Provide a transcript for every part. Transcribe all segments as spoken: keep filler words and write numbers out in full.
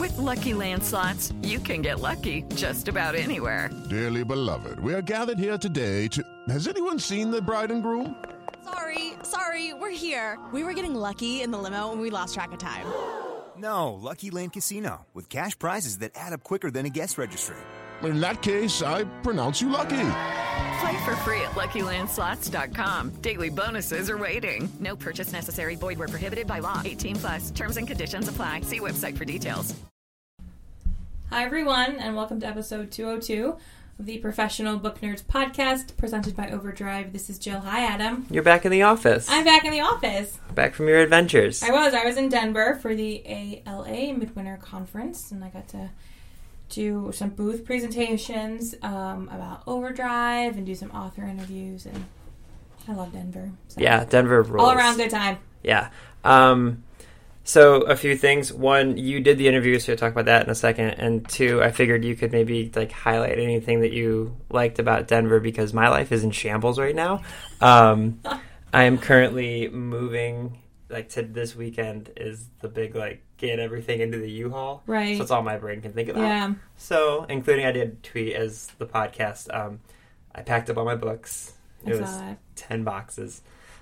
With Lucky Land Slots, you can get lucky just about anywhere. Dearly beloved, we are gathered here today to... Has anyone seen the bride and groom? Sorry, sorry, we're here. We were getting lucky in the limo and we lost track of time. No, Lucky Land Casino, with cash prizes that add up quicker than a guest registry. In that case, I pronounce you lucky. Play for free at Lucky Land Slots dot com. Daily bonuses are waiting. No purchase necessary. Void where prohibited by law. eighteen plus. Terms and conditions apply. See website for details. Hi, everyone, and welcome to episode two oh two of the Professional Book Nerds podcast presented by Overdrive. This is Jill. Hi, Adam. You're back in the office. I'm back in the office. Back from your adventures. I was. I was in Denver for the A L A Midwinter Conference, and I got to do some booth presentations um, about Overdrive and do some author interviews, and I love Denver. So. Yeah, Denver rules. All around good time. Yeah. Um, so a few things. One, you did the interview, so we'll talk about that in a second. And two, I figured you could maybe like highlight anything that you liked about Denver, because my life is in shambles right now. Um, I am currently moving. Like to this weekend is the big like get everything into the U-Haul. Right. So it's all my brain can think about. Yeah. So, including I did tweet as the podcast. Um, I packed up all my books. It I was saw that. ten boxes.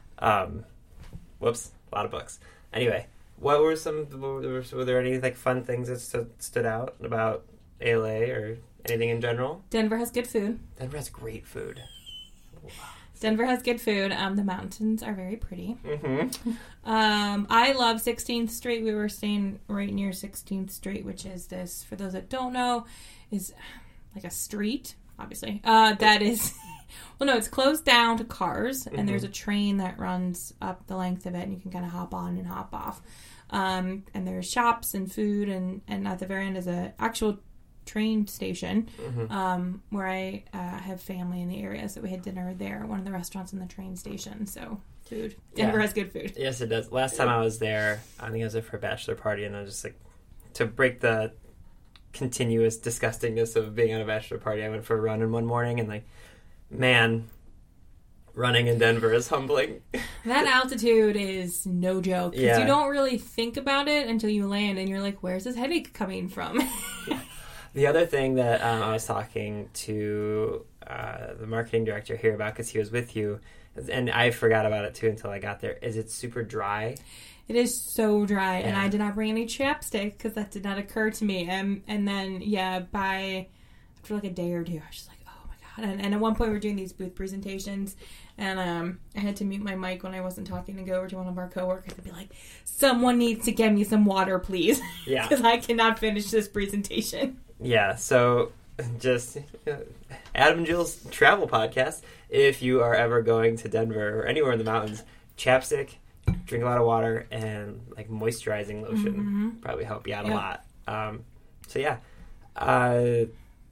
Um, whoops, a lot of books. Anyway, what were some? Were, were there any like fun things that stood, stood out about A L A or anything in general? Denver has good food. Denver has great food. Wow. Denver has good food. Um, the mountains are very pretty. Mm-hmm. Um, I love sixteenth Street. We were staying right near sixteenth Street, which is this, for those that don't know, is like a street, obviously. Uh, that is, well, no, it's closed down to cars, and mm-hmm. there's a train that runs up the length of it, and you can kind of hop on and hop off. Um, and there's shops and food, and, and at the very end is an actual train station mm-hmm. um, where I uh, have family in the area, so we had dinner there, one of the restaurants in the train station. So food, Denver yeah. has good food. Yes, it does. Last time I was there, I think I was there for a bachelor party, and I was just like, to break the continuous disgustingness of being at a bachelor party, I went for a run in one morning, and like, man, running in Denver is humbling. That altitude is no joke, because yeah. you don't really think about it until you land, and you're like, where's this headache coming from? The other thing that um, I was talking to uh, the marketing director here about, because he was with you, and I forgot about it too until I got there, is it's super dry. It is so dry, yeah. and I did not bring any chapstick because that did not occur to me. Um, and then, yeah, by after like a day or two, I was just like, oh my god. And, and at one point, we were doing these booth presentations, and um, I had to mute my mic when I wasn't talking and go over to one of our coworkers and be like, someone needs to get me some water, please. Yeah. Because I cannot finish this presentation. Yeah, so just uh, Adam and Jill's travel podcast. If you are ever going to Denver or anywhere in the mountains, chapstick, drink a lot of water, and like moisturizing lotion mm-hmm. probably help you out yep. a lot. Um, so yeah, uh,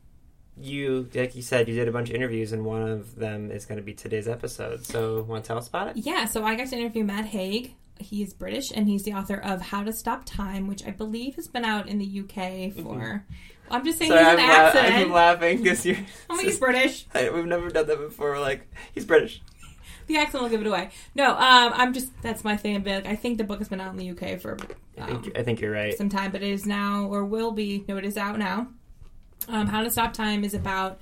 you like you said, you did a bunch of interviews, and one of them is going to be today's episode. So, want to tell us about it? Yeah, so I got to interview Matt Haig. He's British, and he's the author of How to Stop Time, which I believe has been out in the U K for... Mm-hmm. I'm just saying Sorry, he's an I'm accident. La- I'm laughing because you're... Oh, he's British. I, we've never done that before. We're like, he's British. The accent will give it away. No, um, I'm just... That's my thing. Like, I think the book has been out in the U K for... Um, I, think, I think you're right. Some time, but it is now, or will be... No, it is out now. Um, How to Stop Time is about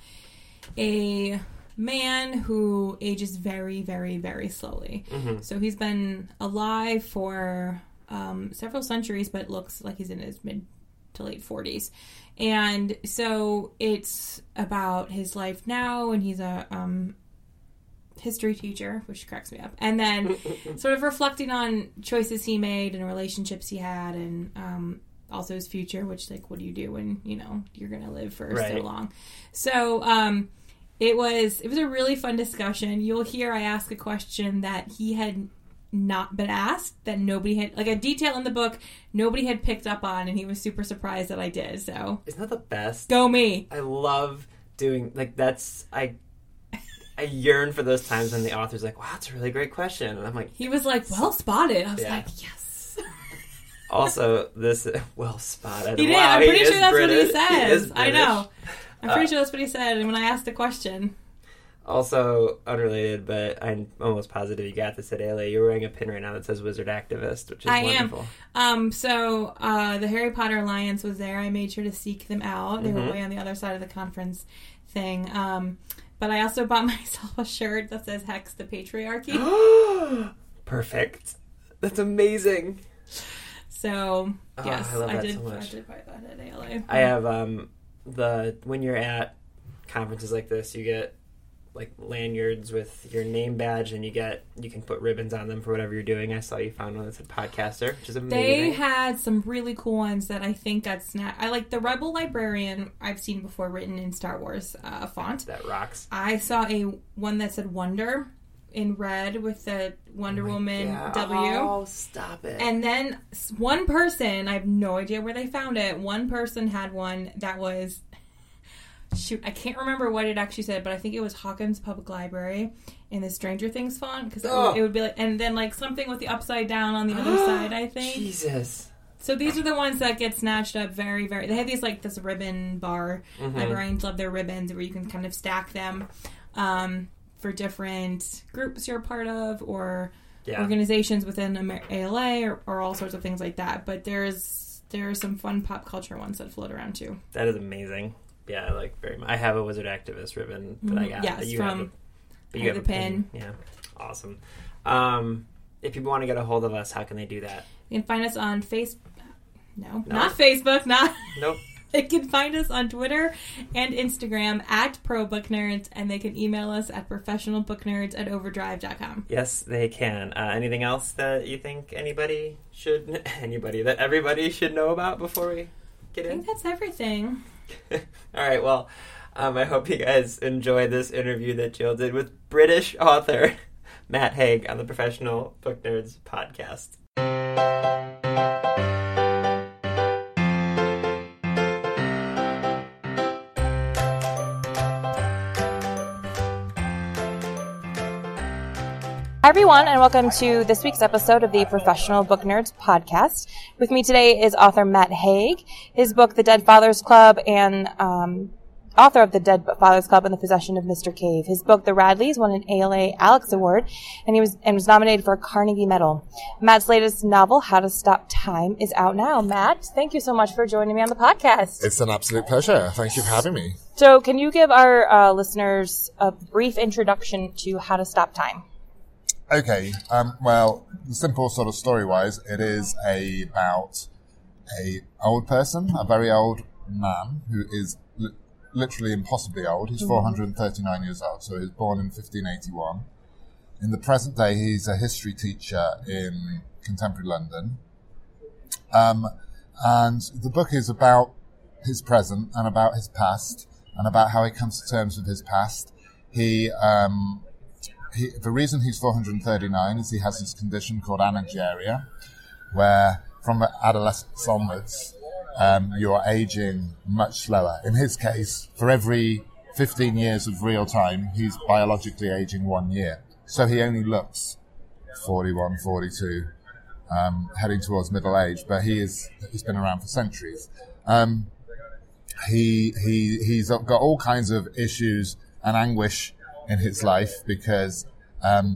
a man who ages very, very, very slowly. Mm-hmm. So he's been alive for um, several centuries, but looks like he's in his mid to late forties. And so it's about his life now, and he's a um, history teacher, which cracks me up. And then sort of reflecting on choices he made and relationships he had, and um, also his future, which, like, what do you do when, you know, you're going to live for right. so long? So um, it was it was a really fun discussion. You'll hear I ask a question that he had not been asked, that nobody had, like a detail in the book nobody had picked up on, and he was super surprised that I did. So isn't that the best? Go me. I love doing, like, that's, I I yearn for those times when the author's like, wow, that's a really great question, and I'm like, he was like, well spotted. I was yeah. like, yes. Also, this well spotted. He did. Wow, I'm pretty he sure that's British. what he says. He I know. I'm pretty uh, sure that's what he said. And when I asked the question, Also, unrelated, but I'm almost positive you got this at A L A. You're wearing a pin right now that says Wizard Activist, which is I wonderful. am. Um, so, uh, the Harry Potter Alliance was there. I made sure to seek them out. They Mm-hmm. were way on the other side of the conference thing. Um, but I also bought myself a shirt that says Hex the Patriarchy. Perfect. That's amazing. So, Oh, yes, I love that did, so much. I did buy that at A L A. I have, um, the, when you're at conferences like this, you get, like, lanyards with your name badge, and you get, you can put ribbons on them for whatever you're doing. I saw you found one that said podcaster, which is amazing. They had some really cool ones that I think got snapped. I like the Rebel Librarian I've seen before written in Star Wars uh, font. That rocks. I saw a one that said Wonder in red with the Wonder Oh Woman God. W. Oh, stop it. And then one person, I have no idea where they found it, one person had one that was, shoot, I can't remember what it actually said, but I think it was Hawkins Public Library in the Stranger Things font, because Oh. it would be like, and then like something with the upside down on the other side, I think. Jesus. So these are the ones that get snatched up very, very, they have these like this ribbon bar. Mm-hmm. Librarians love their ribbons where you can kind of stack them um, for different groups you're a part of, or Yeah. organizations within Amer- A L A, or, or all sorts of things like that. But there's there are some fun pop culture ones that float around too. That is amazing. Yeah, I like very much. I have a Wizard Activist ribbon that I got. Yes, you from have a, but I you have have the a pin. pin. Yeah, awesome. Um, if people want to get a hold of us, how can they do that? You can find us on face. No, No. not Facebook. Not. Nope. They can find us on Twitter and Instagram at Pro Book Nerds, and they can email us at professionalbooknerds at overdrive dot com. Yes, they can. Uh, anything else that you think anybody should, anybody that everybody should know about before we get I in? think that's everything. All right. Well, um, I hope you guys enjoyed this interview that Jill did with British author Matt Haig on the Professional Book Nerds podcast. Hi, everyone, and welcome to this week's episode of the Professional Book Nerds podcast. With me today is author Matt Haig. His book, The Dead Fathers Club, and um, author of The Dead Fathers Club and the Possession of Mister Cave. His book, The Radleys, won an A L A Alex Award, and he was and was nominated for a Carnegie Medal. Matt's latest novel, How to Stop Time, is out now. Matt, thank you so much for joining me on the podcast. It's an absolute pleasure. Thank you for having me. So, can you give our uh, listeners a brief introduction to How to Stop Time? Okay, um, well, the simple sort of story-wise, it is a, about a old person, a very old man who is li- literally impossibly old. He's four hundred thirty-nine years old, so he was born in fifteen eighty-one. In the present day, he's a history teacher in contemporary London. Um, and the book is about his present and about his past and about how he comes to terms with his past. He... Um, He, the reason he's four hundred thirty-nine is he has this condition called anageria, where from adolescence onwards, um, you're aging much slower. In his case, for every fifteen years of real time, he's biologically aging one year. So he only looks forty-one, forty-two, um, heading towards middle age, but he is, he's been around for centuries. Um, he, he, he's got all kinds of issues and anguish in his life because um,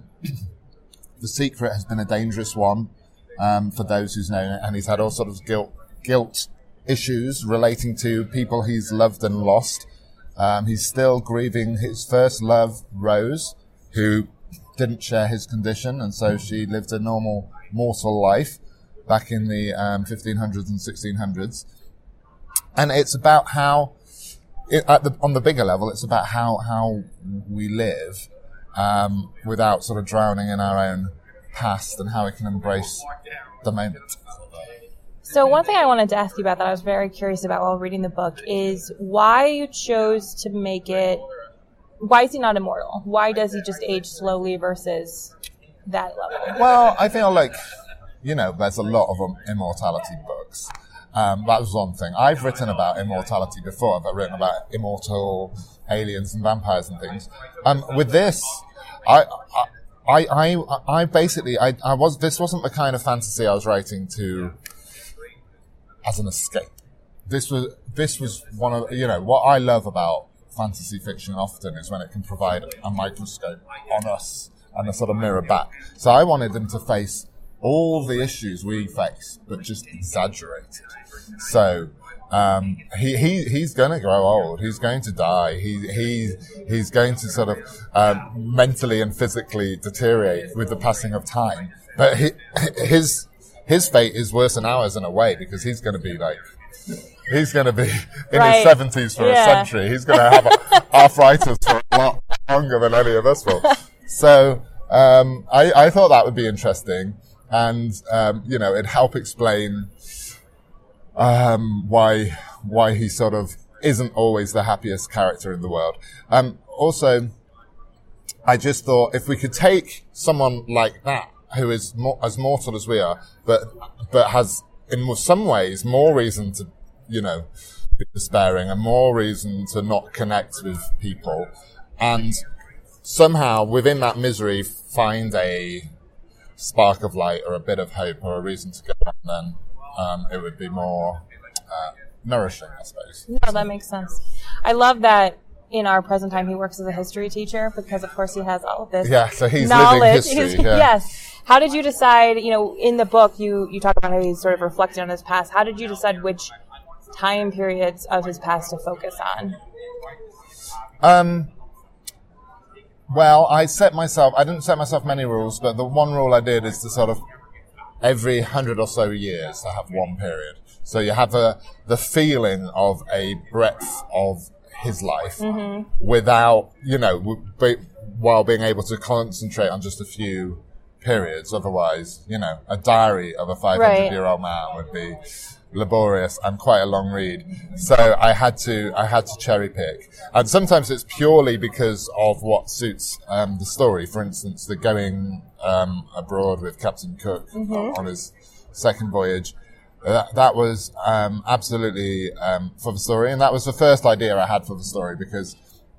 the secret has been a dangerous one um, for those who's known it, and he's had all sorts of guilt guilt issues relating to people he's loved and lost. Um, he's still grieving his first love, Rose, who didn't share his condition, and so she lived a normal mortal life back in the um, fifteen hundreds and sixteen hundreds. And it's about how It, at the, on the bigger level, it's about how, how we live um, without sort of drowning in our own past and how we can embrace the moment. So one thing I wanted to ask you about that I was very curious about while reading the book is why you chose to make it, why is he not immortal? Why does he just age slowly versus that level? Well, I feel like, you know, there's a lot of um, immortality books. Um, that was one thing. I've written about immortality before. I've written about immortal aliens and vampires and things. Um, with this, I, I, I, I basically, I, I was. This wasn't the kind of fantasy I was writing to as an escape. This was, this was one of, you know, what I love about fantasy fiction often is when it can provide a microscope on us and a sort of mirror back. So I wanted him to face all the issues we face, but just exaggerated. So um, he he he's going to grow old. He's going to die. He he he's going to sort of um, mentally and physically deteriorate with the passing of time. But he, his his fate is worse than ours in a way, because he's going to be like. He's going to be in right. his seventies for yeah. a century. He's going to have a, arthritis for a lot longer than any of us will. So um, I, I thought that would be interesting, and um, you know, it'd help explain um, why why he sort of isn't always the happiest character in the world. Um, also, I just thought if we could take someone like that, who is mo- as mortal as we are, but but has in some ways more reason to, you know, be despairing and more reason to not connect with people, and somehow within that misery find a spark of light or a bit of hope or a reason to go on, then um, it would be more uh, nourishing, I suppose. No, that makes sense. I love that in our present time he works as a history teacher, because of course he has all of this yeah, so he's knowledge. living history. He's, yeah. Yes. How did you decide, you know, in the book you, you talk about how he's sort of reflecting on his past. How did you decide which time periods of his past to focus on? Um, well, I set myself, I didn't set myself many rules, but the one rule I did is to sort of every hundred or so years to have one period. So you have a, the feeling of a breadth of his life mm-hmm. without, you know, w- while being able to concentrate on just a few periods. Otherwise, you know, a diary of a five hundred year old man would be laborious and quite a long read. So I had to, I had to cherry pick. And sometimes it's purely because of what suits, um, the story. For instance, the going, um, abroad with Captain Cook mm-hmm. on his second voyage. That, that was, um, absolutely, um, for the story. And that was the first idea I had for the story, because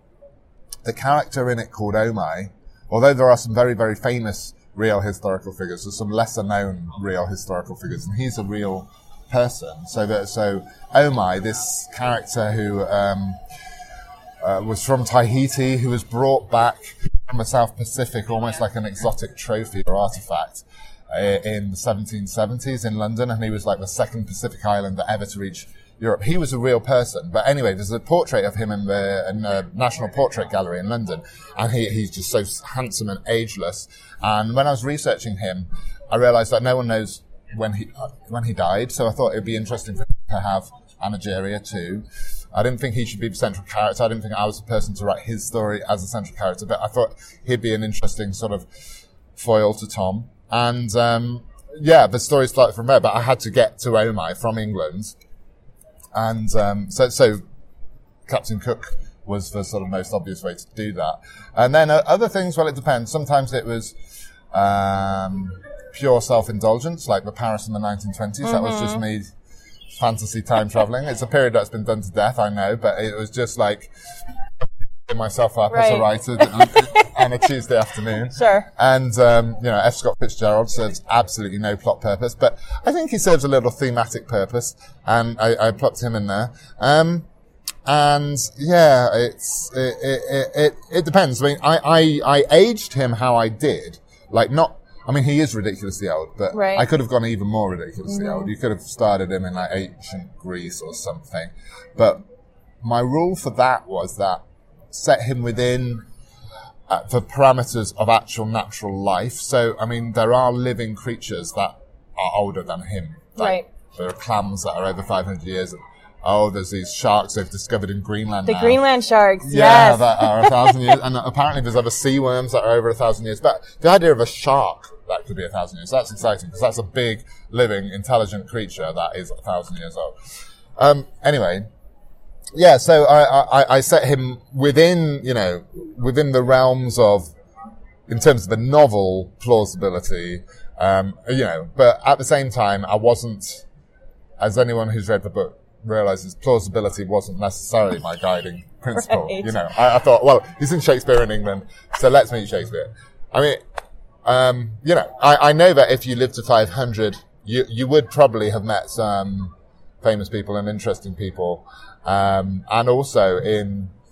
the character in it called Omai, although there are some very, very famous real historical figures, there's some lesser known real historical figures, and he's a real person. So that, so Omai, this character who, um, uh, was from Tahiti, who was brought back from the South Pacific almost like an exotic trophy or artifact uh, in the seventeen seventies in London, and he was like the second Pacific islander ever to reach Europe. He was a real person. But anyway, there's a portrait of him in the, in the National Portrait Gallery in London, and he, he's just so handsome and ageless. And when I was researching him, I realized that no one knows when he, uh, when he died. So I thought it'd be interesting for him to have Anageria too. I didn't think he should be the central character. I didn't think I was the person to write his story as a central character, but I thought he'd be an interesting sort of foil to Tom. And, um, yeah, the story started from there, but I had to get to Omai from England. And, um, so, so Captain Cook was the sort of most obvious way to do that. And then uh, other things, well, it depends. Sometimes it was, um, pure self-indulgence, like the Paris in the nineteen twenties. Mm-hmm. That was just me fantasy time traveling. It's a period that's been done to death, I know, but it was just like myself up right. as a writer on a Tuesday afternoon. Sure. And, um, you know, F. Scott Fitzgerald serves absolutely no plot purpose, but I think he serves a little thematic purpose, and I, I plucked him in there. Um, and yeah, it's, it, it, it, it depends. I mean, I, I, I aged him how I did. Like, not, I mean, he is ridiculously old, but right. I could have gone even more ridiculously mm-hmm. old. You could have started him in like ancient Greece or something. But my rule for that was that set him within uh, the parameters of actual natural life. So, I mean, there are living creatures that are older than him. Like, right. There are clams that are over five hundred years. Oh, there's these sharks they've discovered in Greenland The now. Greenland sharks, yeah, yes. that are a thousand years. And apparently there's other sea worms that are over a thousand years. But the idea of a shark that could be a thousand years, that's exciting, because that's a big, living, intelligent creature that is a thousand years old. Um, anyway, yeah, so I, I, I set him within, you know, within the realms of, in terms of the novel plausibility, um, you know, but at the same time, I wasn't, as anyone who's read the book realizes, plausibility wasn't necessarily my guiding principle. Right. You know, I, I thought, well, he's in Shakespeare in England, so let's meet Shakespeare. I mean, um, you know, I, I know that if you lived to five hundred, you, you would probably have met some famous people and interesting people. Um, and also in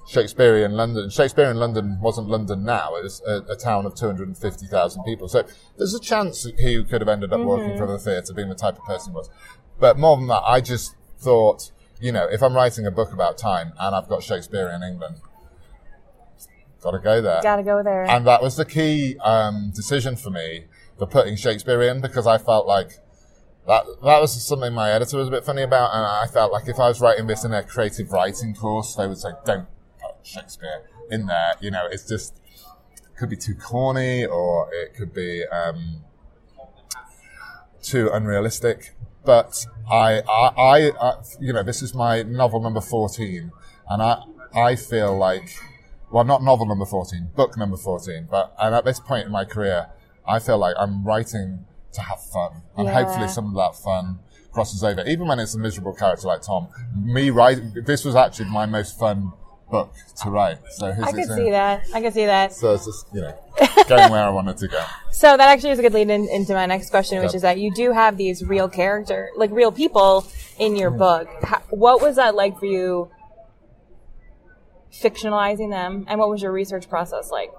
Shakespearean London. Shakespearean London wasn't London now. It was a, a town of two hundred fifty thousand people. So there's a chance he could have ended up mm-hmm. working for the theatre, being the type of person he was. But more than that, I just thought, you know, if I'm writing a book about time and I've got Shakespeare in England, got to go there. Got to go there. And that was the key um, decision for me for putting Shakespeare in, because I felt like that that was something my editor was a bit funny about, and I felt like if I was writing this in a creative writing course, they would say, don't put Shakespeare in there. You know, it's just, it could be too corny, or it could be um, too unrealistic. But I, I, I, I, you know, this is my novel number fourteen, and I, I feel like, well, not novel number fourteen, book number fourteen, but and at this point in my career, I feel like I'm writing to have fun, and yeah. hopefully some of that fun crosses over. Even when it's a miserable character like Tom, me writing, this was actually my most fun book to write. So I could see that. I could see that. So it's just, you know, going where I wanted to go. So that actually is a good lead in, into my next question, which Yep. is that you do have these real character, like real people in your Mm. book. How, what was that like for you, fictionalizing them, and what was your research process like?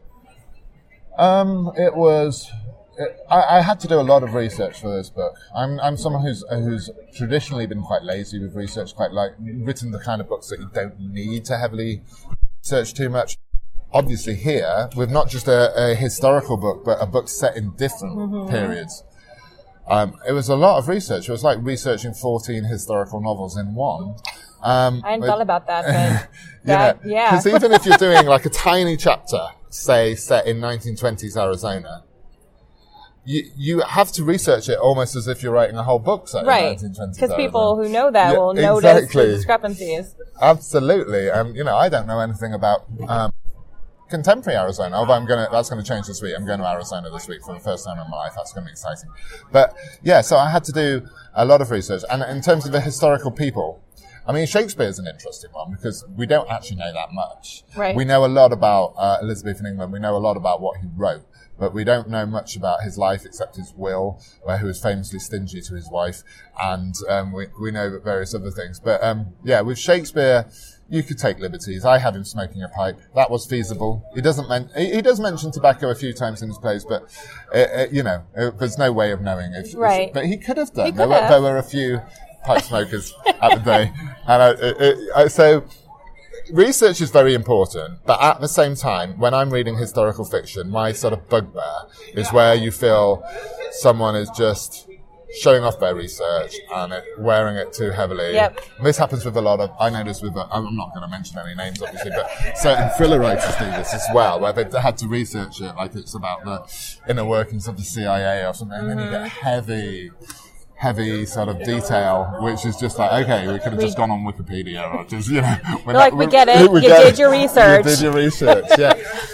Um, it was. It, I, I had to do a lot of research for this book. I'm I'm someone who's who's traditionally been quite lazy with research, quite like written the kind of books that you don't need to heavily research too much. Obviously, here with not just a, a historical book, but a book set in different mm-hmm. periods. Um, it was a lot of research. It was like researching fourteen historical novels in one. Um, I hadn't with, thought about that, but that, know, yeah. Because even if you're doing like a tiny chapter, say set in nineteen twenties Arizona, you you have to research it almost as if you're writing a whole book set right. in nineteen twenties Because Arizona. people who know that yeah, will notice exactly. the discrepancies. Absolutely. Um, you know, I don't know anything about um, contemporary Arizona, although I'm gonna, that's going to change this week. I'm going to Arizona this week for the first time in my life. That's going to be exciting. But yeah, so I had to do a lot of research. And in terms of the historical people, I mean, Shakespeare's an interesting one because we don't actually know that much. Right. We know a lot about uh, Elizabethan England. We know a lot about what he wrote, but we don't know much about his life except his will, where he was famously stingy to his wife, and um, we we know various other things. But um, yeah, with Shakespeare, you could take liberties. I had him smoking a pipe. That was feasible. He doesn't men- he, he does mention tobacco a few times in his plays, but it, it, you know, it, there's no way of knowing if. Right. if but he could have done. He could there, were, have. there were a few pipe smokers at the day, and I, it, it, I, so research is very important. But at the same time, when I'm reading historical fiction, my sort of bugbear is where you feel someone is just showing off their research and it, wearing it too heavily. Yep. And this happens with a lot of, I know this with, I'm not going to mention any names obviously, but certain thriller writers do this as well, where they've had to research it like it's about the inner workings of the C I A or something, and then you get heavy, heavy sort of detail, which is just like, okay, we could have just gone on Wikipedia or just, you know. We're like, we get it. You did your research. You did your research, yeah.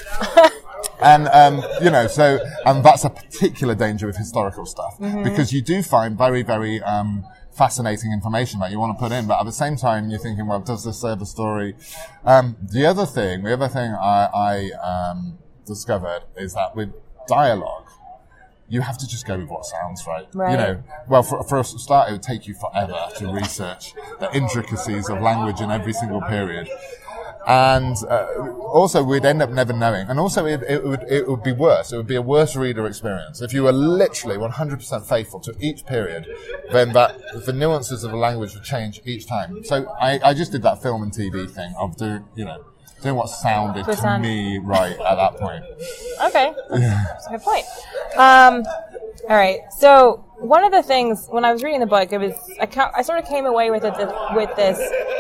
And, um, you know, so, and that's a particular danger with historical stuff, mm-hmm. because you do find very, very, um, fascinating information that you want to put in, but at the same time, you're thinking, well, does this serve the story? Um, the other thing, the other thing I, I, um, discovered is that with dialogue, you have to just go with what sounds right. Right. You know, well, for, for a start, it would take you forever to research the intricacies of language in every single period. And uh, also, we'd end up never knowing. And also, it, it would it would be worse. It would be a worse reader experience if you were literally one hundred percent faithful to each period. Then that the nuances of the language would change each time. So I, I just did that film and T V thing of doing, you know, doing what sounded Good to sound. me right at that point. Okay, that's a good point. Um, all right, so one of the things when I was reading the book, it was I, ca- I sort of came away with it with this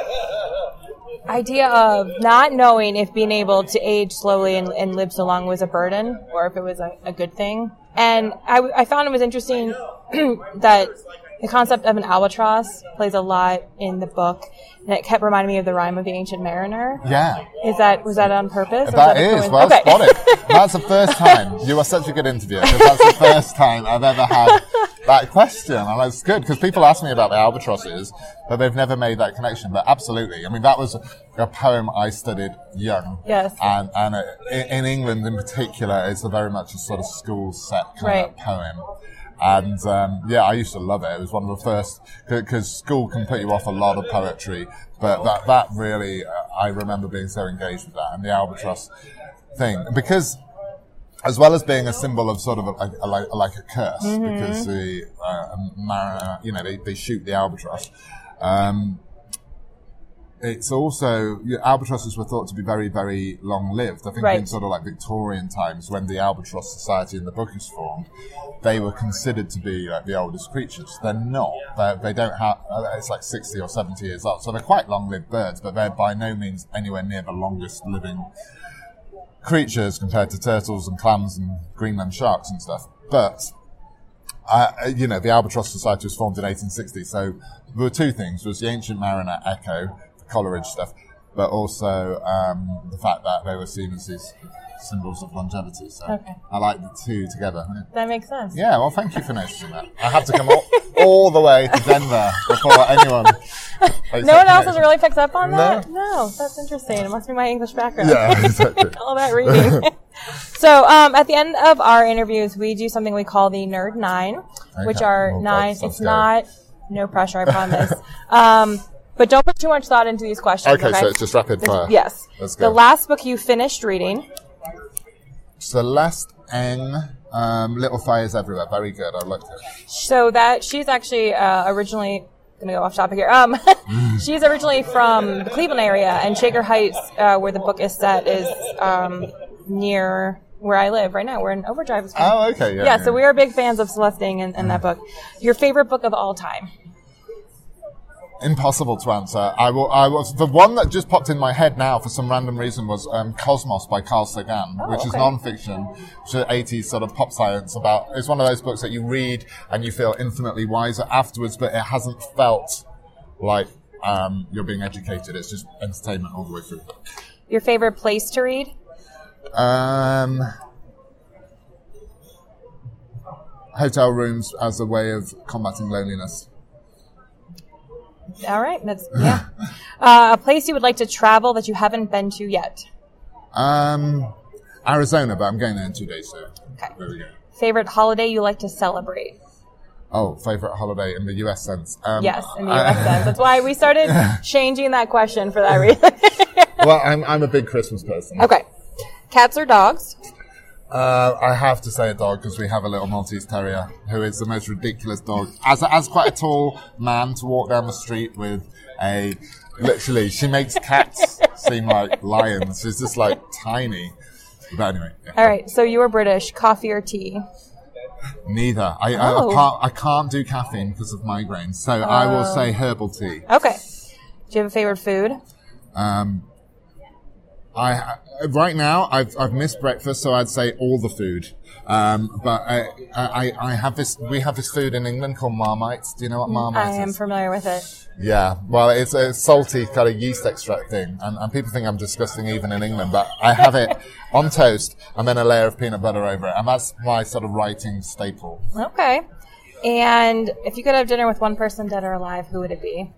idea of not knowing if being able to age slowly and, and live so long was a burden or if it was a, a good thing. And I, I found it was interesting that the concept of an albatross plays a lot in the book, and it kept reminding me of the Rime of the Ancient Mariner. Yeah. Is that was that on purpose? Or That was that is, a well okay. spotted. That's the first time. You are such a good interviewer, because that's the first time I've ever had that question. And it's good, because people ask me about the albatrosses, but they've never made that connection. But absolutely. I mean, that was a, a poem I studied young. Yes. And, and uh, in, in England in particular, it's a very much a sort of school set kind Right. of poem. And, um, yeah, I used to love it. It was one of the first, because school can put you off a lot of poetry, but that, that really, uh, I remember being so engaged with that and the albatross thing. Because as well as being a symbol of sort of a, a, a, like, like a curse, mm-hmm. because the uh, mariner, you know, they, they shoot the albatross. Um, it's also, you know, albatrosses were thought to be very, very long-lived. I think right. in sort of like Victorian times, when the Albatross Society in the book is formed, they were considered to be like the oldest creatures. They're not. They're, they don't have, it's like sixty or seventy years old. So they're quite long-lived birds, but they're by no means anywhere near the longest living creatures compared to turtles and clams and Greenland sharks and stuff. But, uh, you know, the Albatross Society was formed in eighteen sixty, so there were two things. There was the Ancient Mariner Echo, the Coleridge stuff, but also um, the fact that they were seen as these symbols of longevity. So okay. I like the two together. Yeah. That makes sense. Yeah, well, thank you for noticing that. I have to come all, all the way to Denver before anyone... No one else has really picked up on that? No. no, that's interesting. It must be my English background. Yeah, exactly. All that reading. So um, at the end of our interviews, we do something we call the Nerd Nine, okay. which are well, nine. that's, that's it's not, no pressure, I promise. um, but don't put too much thought into these questions. Okay, okay? so it's just rapid fire. Yes. Let's go. The last book you finished reading. Celeste Ng, um, Little Fires Everywhere. Very good. I liked it. So that she's actually uh, originally... Gonna go off topic here. Um, she's originally from the Cleveland area, and Shaker Heights, uh, where the book is set, is um, near where I live right now. We're in Overdrive. Oh, okay, yeah, yeah. yeah. So we are big fans of Celeste Ng and, and that book. Your favorite book of all time? Impossible to answer. I will. I was the one that just popped in my head now for some random reason was um, Cosmos by Carl Sagan, oh, which okay. is non-fiction, which is eighties sort of pop science about. It's one of those books that you read and you feel infinitely wiser afterwards, but it hasn't felt like um, you're being educated. It's just entertainment all the way through. Your favorite place to read? Um, hotel rooms as a way of combating loneliness. All right, that's yeah. uh, a place you would like to travel that you haven't been to yet? Um, Arizona, but I'm going there in two days, so okay. There we go. Favorite holiday you like to celebrate? Oh, favorite holiday in the U S sense. Um, yes, in the U S sense. That's why we started changing that question for that reason. Well, I'm I'm a big Christmas person. Okay, cats or dogs? Uh, I have to say a dog because we have a little Maltese Terrier who is the most ridiculous dog. As as quite a tall man to walk down the street with a, literally, she makes cats seem like lions. She's just like tiny. But anyway. Yeah. All right. So you were British. Coffee or tea? Neither. I, oh. I, I can't I can't do caffeine because of migraines. So uh, I will say herbal tea. Okay. Do you have a favorite food? Um. I right now I've I've missed breakfast, so I'd say all the food. Um, but I, I I have this we have this food in England called Marmite. Do you know what Marmite is? I am familiar with it. Yeah, well, it's a salty kind of yeast extract thing, and, and people think I'm disgusting even in England. But I have it on toast and then a layer of peanut butter over it, and that's my sort of writing staple. Okay. And if you could have dinner with one person, dead or alive, who would it be?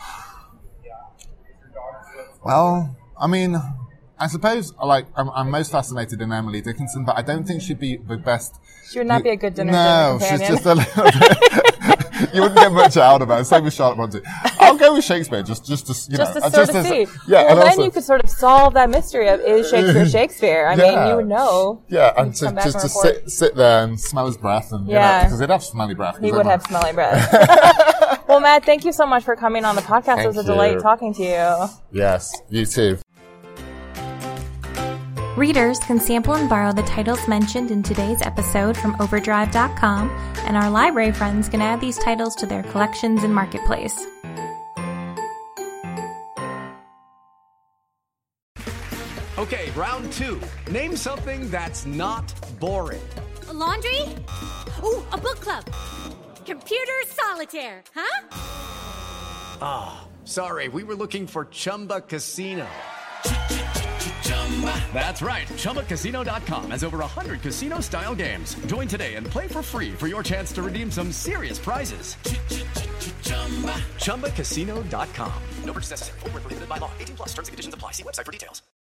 Well, I mean. I suppose, like, I'm, I'm most fascinated in Emily Dickinson, but I don't think she'd be the best. She would not be a good dinner No, dinner she's just a little bit. You wouldn't get much out of her. Same with Charlotte Bronte. I'll go with Shakespeare, just, just to, you just know, to sort of see. Yeah, well, and then also, you could sort of solve that mystery of is Shakespeare Shakespeare. I yeah, mean, you would know. Yeah, and to, come back just and to report. sit, sit there and smell his breath, and Yeah. you know, because he'd have smelly breath. He would have smelly breath. Well, Matt, thank you so much for coming on the podcast. Thank it was a you. delight talking to you. Yes, you too. Readers can sample and borrow the titles mentioned in today's episode from overdrive dot com, and our library friends can add these titles to their collections in Marketplace. Okay, round two. Name something that's not boring. A laundry? Ooh, a book club. Computer solitaire, huh? Ah, oh, sorry, we were looking for Chumba Casino. That's right. Chumba Casino dot com has over one hundred casino-style games. Join today and play for free for your chance to redeem some serious prizes. Chumba Casino dot com. No purchase necessary. Void where prohibited by law. eighteen plus terms and conditions apply. See website for details.